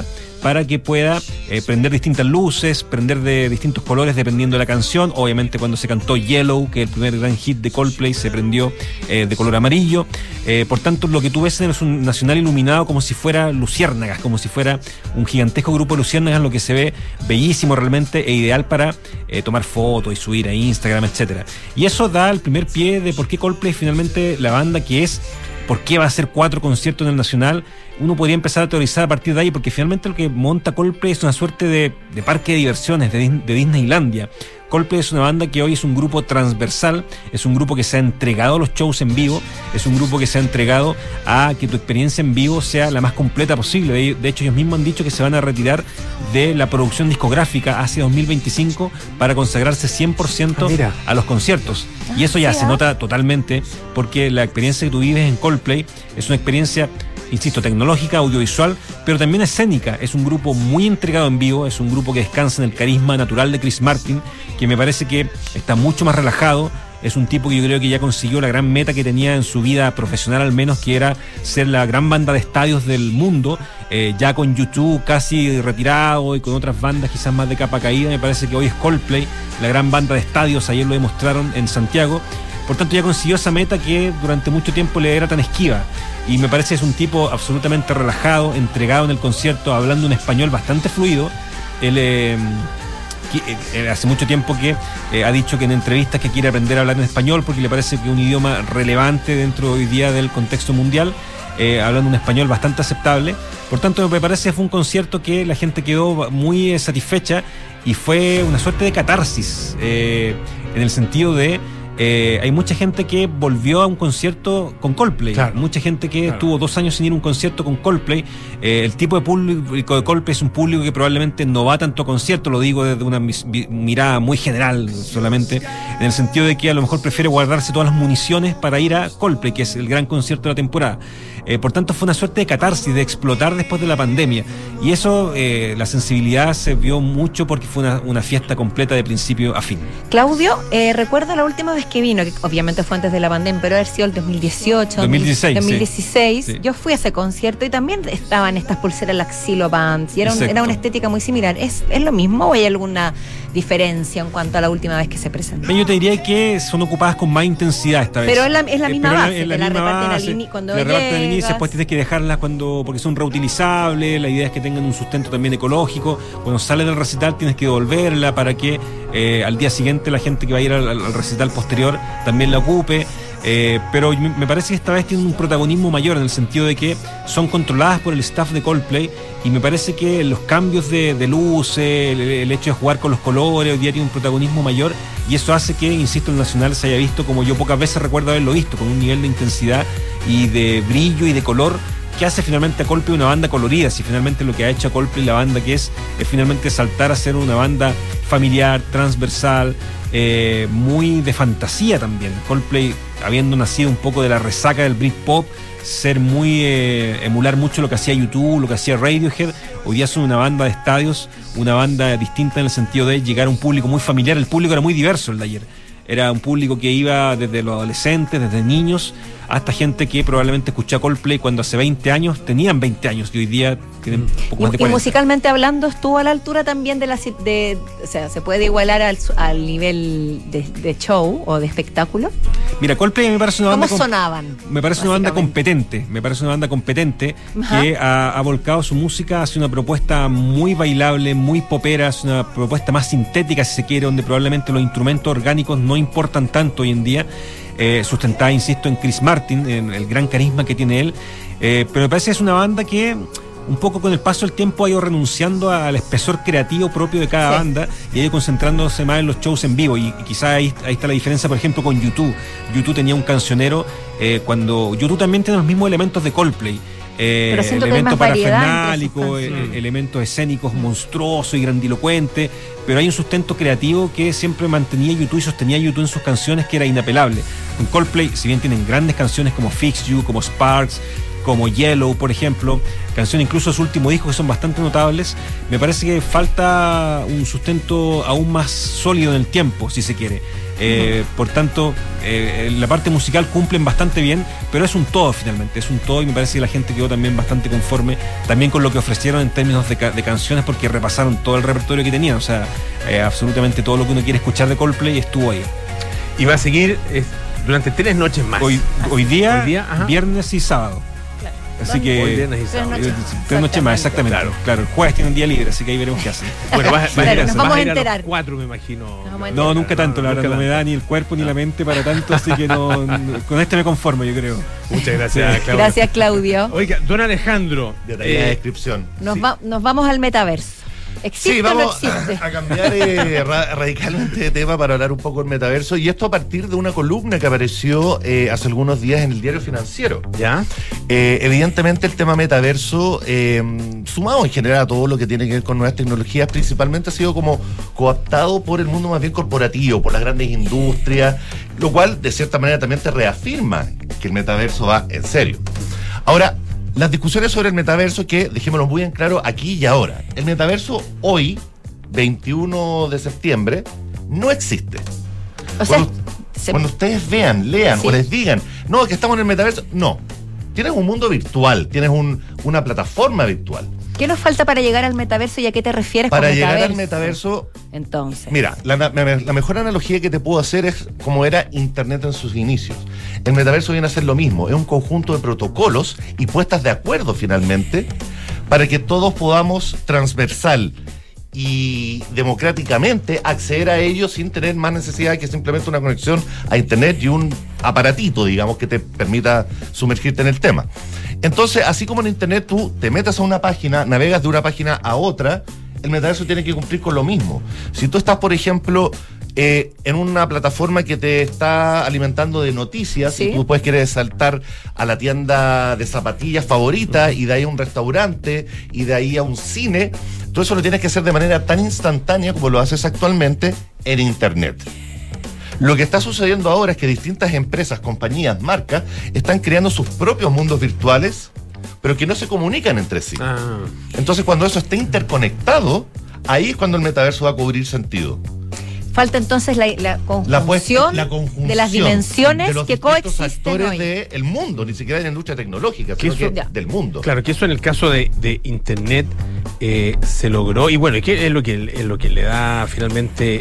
para que pueda prender distintas luces, prender de distintos colores dependiendo de la canción. Obviamente cuando se cantó Yellow, que es el primer gran hit de Coldplay, se prendió de color amarillo. Por tanto, lo que tú ves es un Nacional iluminado como si fuera luciérnagas, como si fuera un gigantesco grupo de luciérnagas, lo que se ve bellísimo realmente e ideal para tomar fotos y subir a Instagram, etcétera. Y eso da el primer pie de por qué Coldplay finalmente la banda que es, por qué va a hacer 4 conciertos en el Nacional. Uno podría empezar a teorizar a partir de ahí, porque finalmente lo que monta Coldplay es una suerte de parque de diversiones, de Disneylandia. Coldplay es una banda que hoy es un grupo transversal, es un grupo que se ha entregado a los shows en vivo, es un grupo que se ha entregado a que tu experiencia en vivo sea la más completa posible. De hecho, ellos mismos han dicho que se van a retirar de la producción discográfica hacia 2025 para consagrarse 100% a los conciertos. Y eso ya se nota totalmente, porque la experiencia que tú vives en Coldplay es una experiencia, insisto, tecnológica, audiovisual, pero también escénica. Es un grupo muy entregado en vivo, es un grupo que descansa en el carisma natural de Chris Martin, que me parece que está mucho más relajado. Es un tipo que yo creo que ya consiguió la gran meta que tenía en su vida profesional, al menos, que era ser la gran banda de estadios del mundo. Ya con YouTube casi retirado y con otras bandas quizás más de capa caída, me parece que hoy es Coldplay la gran banda de estadios. Ayer lo demostraron en Santiago. Por tanto, ya consiguió esa meta que durante mucho tiempo le era tan esquiva. Y me parece que es un tipo absolutamente relajado, entregado en el concierto, hablando un español bastante fluido. Él hace mucho tiempo que ha dicho que en entrevistas que quiere aprender a hablar en español porque le parece que es un idioma relevante dentro hoy día del contexto mundial, hablando un español bastante aceptable. Por tanto, me parece que fue un concierto que la gente quedó muy satisfecha y fue una suerte de catarsis, en el sentido de hay mucha gente que volvió a un concierto con Coldplay. Mucha gente que estuvo 2 años sin ir a un concierto con Coldplay. El tipo de público de Coldplay es un público que probablemente no va tanto a conciertos, lo digo desde una mirada muy general solamente, en el sentido de que a lo mejor prefiere guardarse todas las municiones para ir a Coldplay, que es el gran concierto de la temporada. Por tanto, fue una suerte de catarsis, de explotar después de la pandemia. Y eso, la sensibilidad se vio mucho porque fue una fiesta completa de principio a fin. Claudio, recuerdo la última vez que vino, que obviamente fue antes de la pandemia, pero haber sido el 2018, 2016. Sí. Yo fui a ese concierto y también estaban estas pulseras Laxilo Bands y era una estética muy similar. ¿Es lo mismo o hay alguna diferencia en cuanto a la última vez que se presentó? Yo te diría que son ocupadas con más intensidad esta vez. Pero es la misma base, te la reparten al inicio cuando llegas. Después tienes que dejarlas porque son reutilizables. La idea es que tengan un sustento también ecológico. Cuando sales del recital tienes que devolverla para que al día siguiente la gente que va a ir al recital posterior también la ocupe. Pero me parece que esta vez tienen un protagonismo mayor en el sentido de que son controladas por el staff de Coldplay y me parece que los cambios de luces, el hecho de jugar con los colores, hoy día tiene un protagonismo mayor y eso hace que, insisto, el Nacional se haya visto como yo pocas veces recuerdo haberlo visto, con un nivel de intensidad y de brillo y de color que hace finalmente a Coldplay una banda colorida. Si finalmente lo que ha hecho a Coldplay la banda que es finalmente saltar a ser una banda familiar, transversal, muy de fantasía también. Coldplay, habiendo nacido un poco de la resaca del Britpop, ser muy emular mucho lo que hacía YouTube, lo que hacía Radiohead, hoy día son una banda de estadios, una banda distinta en el sentido de llegar a un público muy familiar. El público era muy diverso el de ayer. Era un público que iba desde los adolescentes, desde niños, hasta gente que probablemente escuchó a Coldplay cuando hace 20 años tenían 20 años y hoy día tienen poco más de 40. Y musicalmente hablando, ¿estuvo a la altura también o sea, se puede igualar al nivel de show o de espectáculo? Mira, Coldplay me parece una banda... ¿Cómo sonaban? Me parece una banda competente, que ha volcado su música hacia una propuesta muy bailable, muy popera, hacia una propuesta más sintética, si se quiere, donde probablemente los instrumentos orgánicos no importan tanto hoy en día. Sustentada, insisto, en Chris Martin, en el gran carisma que tiene él, pero me parece que es una banda que un poco con el paso del tiempo ha ido renunciando al espesor creativo propio de cada banda y ha ido concentrándose más en los shows en vivo y quizás ahí está la diferencia, por ejemplo, con YouTube. YouTube tenía un cancionero, cuando YouTube también tiene los mismos elementos de Coldplay. Pero siento elementos que hay más parafernálicos, elementos escénicos monstruosos y grandilocuentes, pero hay un sustento creativo que siempre mantenía YouTube y sostenía YouTube en sus canciones, que era inapelable. Con Coldplay, si bien tienen grandes canciones como Fix You, como Sparks, como Yellow, por ejemplo, canciones incluso de su último disco que son bastante notables. Me parece que falta un sustento aún más sólido en el tiempo, si se quiere. Por tanto, la parte musical cumplen bastante bien, pero es un todo finalmente, es un todo, y me parece que la gente quedó también bastante conforme también con lo que ofrecieron en términos de canciones, porque repasaron todo el repertorio que tenían, o sea, absolutamente todo lo que uno quiere escuchar de Coldplay estuvo ahí. Y va a seguir durante 3 noches más. Hoy día viernes y sábado. Así que hoy viernes y sábado. 3 noches más, exactamente. Claro, el jueves tiene un día libre, así que ahí veremos qué hacen. Bueno, nos vamos a enterar. A los 4, me imagino. No, nunca tanto, la verdad, no me da ni el cuerpo ni la mente para tanto, así que no, con este me conformo, yo creo. Muchas gracias, Claudio. Gracias, Claudio. Oiga, don Alejandro. Detallada descripción. Nos vamos al metaverso. ¿Existe vamos o no existe? a cambiar radicalmente de tema para hablar un poco del metaverso, y esto a partir de una columna que apareció hace algunos días en el Diario Financiero. ¿Ya? Evidentemente el tema metaverso, sumado en general a todo lo que tiene que ver con nuevas tecnologías, principalmente ha sido como cooptado por el mundo más bien corporativo, por las grandes industrias, lo cual de cierta manera también te reafirma que el metaverso va en serio. Ahora, las discusiones sobre el metaverso, que dejémoslo muy en claro aquí y ahora. El metaverso hoy, 21 de septiembre, no existe. Cuando ustedes vean, lean o les digan, no, que estamos en el metaverso, no. Tienes un mundo virtual, tienes una plataforma virtual. ¿Qué nos falta para llegar al metaverso y a qué te refieres con metaverso? Para llegar al metaverso, entonces, mira, la mejor analogía que te puedo hacer es como era Internet en sus inicios. El metaverso viene a ser lo mismo, es un conjunto de protocolos y puestas de acuerdo finalmente para que todos podamos transversal y democráticamente acceder a ellos sin tener más necesidad que simplemente una conexión a Internet y un aparatito, digamos, que te permita sumergirte en el tema. Entonces, así como en Internet tú te metes a una página, navegas de una página a otra, el metaverso tiene que cumplir con lo mismo. Si tú estás, por ejemplo, en una plataforma que te está alimentando de noticias, ¿sí? Y tú después quieres saltar a la tienda de zapatillas favorita y de ahí a un restaurante y de ahí a un cine, todo eso lo tienes que hacer de manera tan instantánea como lo haces actualmente en Internet. Lo que está sucediendo ahora es que distintas empresas, compañías, marcas están creando sus propios mundos virtuales, pero que no se comunican entre sí. Entonces, cuando eso esté interconectado, ahí es cuando el metaverso va a cubrir sentido. Falta entonces la conjunción de las dimensiones de que coexisten hoy. Del mundo, ni siquiera de la industria tecnológica, sino que del mundo. Claro, que eso en el caso de Internet se logró, y bueno, ¿qué es lo que le da finalmente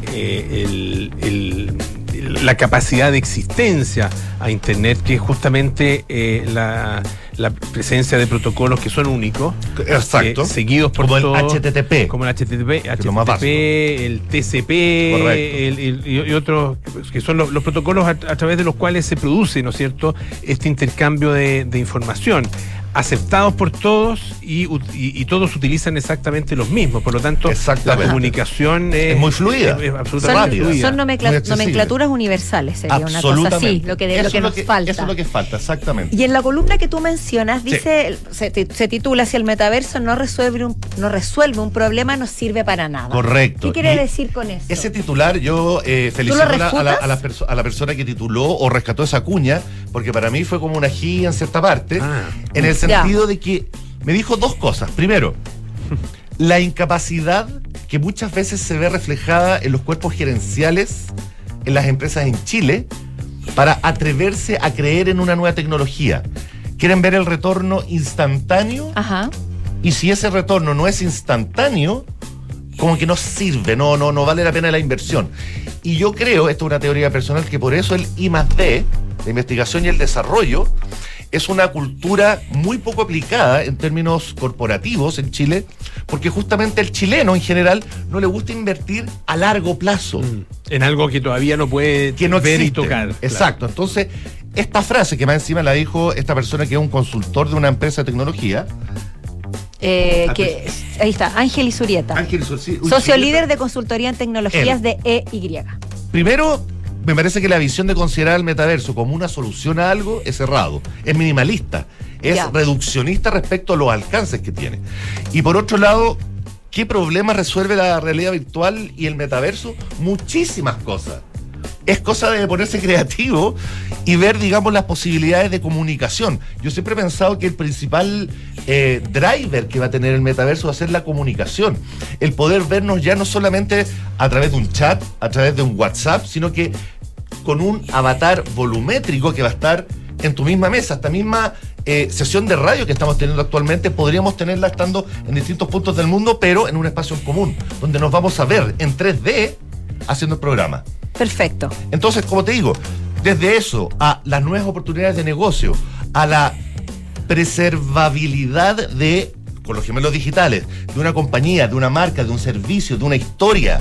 la capacidad de existencia a Internet, que es justamente la presencia de protocolos que son únicos, seguidos por como todos, el HTTP, como el HTTP, el TCP, y otros que son los protocolos a través de los cuales se produce, ¿no es cierto?, este intercambio de información, aceptados por todos y todos utilizan exactamente los mismos. Por lo tanto, la comunicación es muy fluida, es absolutamente fluida. Son nomenclaturas universales, sería una cosa así, lo que nos falta. Eso es lo que falta, exactamente. Y en la columna que tú mencionas, dice, se titula: si el metaverso no resuelve un problema, no sirve para nada. Correcto. ¿Qué quiere decir con eso? Ese titular, yo felicito a la persona que tituló o rescató esa cuña, porque para mí fue como una ají en cierta parte, en el sentido de que me dijo dos cosas. Primero, la incapacidad que muchas veces se ve reflejada en los cuerpos gerenciales en las empresas en Chile para atreverse a creer en una nueva tecnología. Quieren ver el retorno instantáneo. Ajá. Y si ese retorno no es instantáneo, como que no sirve, no vale la pena la inversión. Y yo creo, esto es una teoría personal, que por eso el I+D, la investigación y el desarrollo, es una cultura muy poco aplicada en términos corporativos en Chile, porque justamente el chileno en general no le gusta invertir a largo plazo. En algo que todavía no puede ver y tocar. Exacto. Claro. Entonces, esta frase que más encima la dijo esta persona que es un consultor de una empresa de tecnología. Ahí está, Ángel Isurieta. Socio líder de consultoría en tecnologías de EY. Primero, me parece que la visión de considerar el metaverso como una solución a algo es errado, es minimalista, es reduccionista respecto a los alcances que tiene. Y por otro lado, ¿qué problema resuelve la realidad virtual y el metaverso? Muchísimas cosas. es cosa de ponerse creativo y ver, digamos, las posibilidades de comunicación. Yo siempre he pensado que el principal driver que va a tener el metaverso va a ser la comunicación. El poder vernos ya no solamente a través de un chat, a través de un WhatsApp, sino que con un avatar volumétrico que va a estar en tu misma mesa. Esta misma sesión de radio que estamos teniendo actualmente podríamos tenerla estando en distintos puntos del mundo, pero en un espacio en común, donde nos vamos a ver en 3D haciendo el programa. Perfecto. Entonces, como te digo, desde eso a las nuevas oportunidades de negocio, a la preservabilidad con los gemelos digitales, de una compañía, de una marca, de un servicio, de una historia.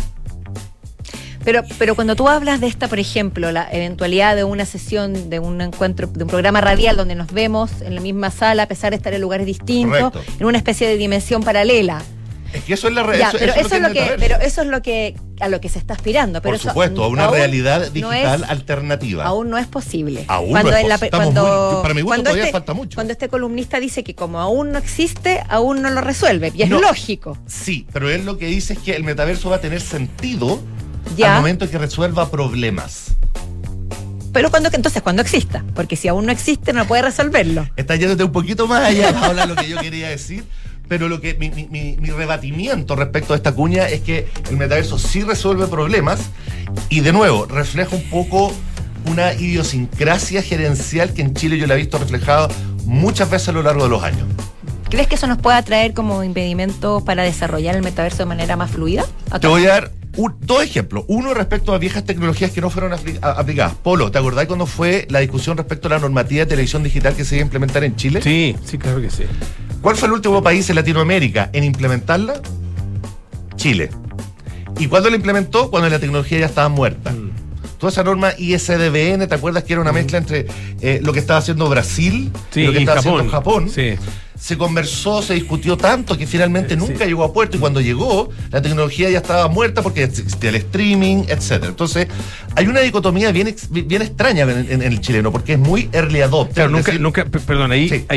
Pero cuando tú hablas de esta, por ejemplo, la eventualidad de una sesión, de un encuentro, de un programa radial donde nos vemos en la misma sala, a pesar de estar en lugares distintos, correcto, en una especie de dimensión paralela. Es que eso es la realidad. Pero eso es lo que a lo que se está aspirando. Pero por supuesto, a una realidad digital alternativa. Aún no es posible. Aún no es posible. Para mi gusto todavía falta mucho. Cuando este columnista dice que como aún no existe, aún no lo resuelve. Y es lógico. Sí, pero él lo que dice es que el metaverso va a tener sentido al momento que resuelva problemas. Pero cuando exista, porque si aún no existe no puede resolverlo. Está yéndote un poquito más allá de hablar lo que yo quería decir, pero lo que mi rebatimiento respecto a esta cuña es que el metaverso sí resuelve problemas y de nuevo refleja un poco una idiosincrasia gerencial que en Chile yo la he visto reflejada muchas veces a lo largo de los años. ¿Crees que eso nos pueda traer como impedimento para desarrollar el metaverso de manera más fluida? Te voy a dar dos ejemplos. Uno respecto a viejas tecnologías que no fueron aplicadas. Polo, ¿te acordás cuando fue la discusión respecto a la normativa de televisión digital que se iba a implementar en Chile? Sí, claro que sí. ¿Cuál fue el último país en Latinoamérica en implementarla? Chile. ¿Y cuándo la implementó? Cuando la tecnología ya estaba muerta. Toda esa norma ISDBN, ¿te acuerdas que era una mezcla entre lo que estaba haciendo Brasil y lo que estaba haciendo Japón? Sí. Se conversó, se discutió tanto que finalmente nunca llegó a puerto, y cuando llegó, la tecnología ya estaba muerta porque existía el streaming, etcétera. Entonces, hay una dicotomía bien extraña en el chileno, porque es muy early adopter. Claro, perdón,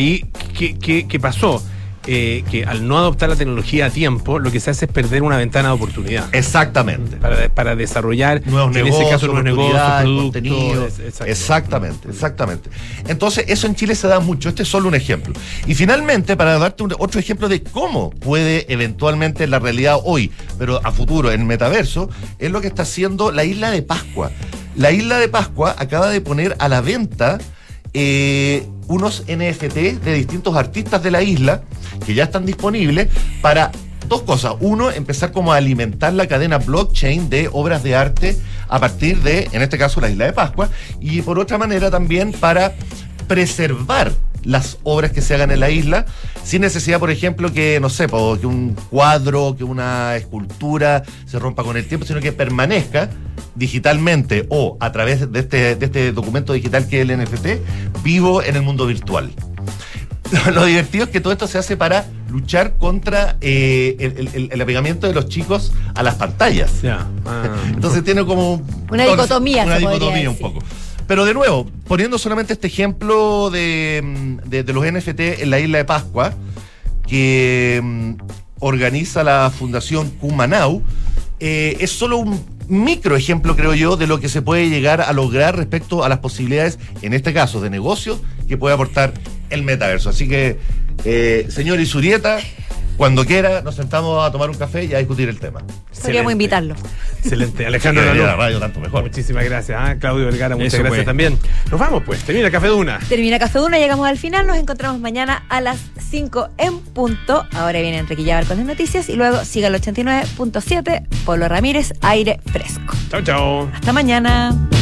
¿qué pasó? Que al no adoptar la tecnología a tiempo, lo que se hace es perder una ventana de oportunidad. Exactamente. Para desarrollar, nuevos negocios, en ese caso, nuevos negocios, contenidos. Exactamente. Entonces, eso en Chile se da mucho. Este es solo un ejemplo. Y finalmente, para darte otro ejemplo de cómo puede eventualmente la realidad hoy, pero a futuro en el metaverso, es lo que está haciendo la Isla de Pascua. La Isla de Pascua acaba de poner a la venta unos NFT de distintos artistas de la isla que ya están disponibles para dos cosas. Uno, empezar como a alimentar la cadena blockchain de obras de arte a partir de, en este caso, la Isla de Pascua, y por otra manera también para preservar las obras que se hagan en la isla, sin necesidad, por ejemplo, que, no sé, que un cuadro, que una escultura se rompa con el tiempo, sino que permanezca digitalmente o a través de este documento digital que es el NFT, vivo en el mundo virtual. Lo divertido es que todo esto se hace para luchar contra el apegamiento de los chicos a las pantallas. Entonces tiene como una dicotomía. Una dicotomía un poco. Pero de nuevo, poniendo solamente este ejemplo de los NFT en la Isla de Pascua, que organiza la Fundación Cumanau, es solo un micro ejemplo, creo yo, de lo que se puede llegar a lograr respecto a las posibilidades, en este caso, de negocio, que puede aportar el metaverso. Así que, señor Isurieta, cuando quiera, nos sentamos a tomar un café y a discutir el tema. Podríamos invitarlo. Excelente. Alejandro la radio tanto mejor. Muchísimas gracias. Claudio Vergara, muchas gracias también. Nos vamos pues. Termina Café Duna. Termina Café Duna, llegamos al final. Nos encontramos mañana a las 5 en punto. Ahora viene Enrique Llavar con las noticias y luego siga el 89.7. Polo Ramírez, aire fresco. Chao. Hasta mañana.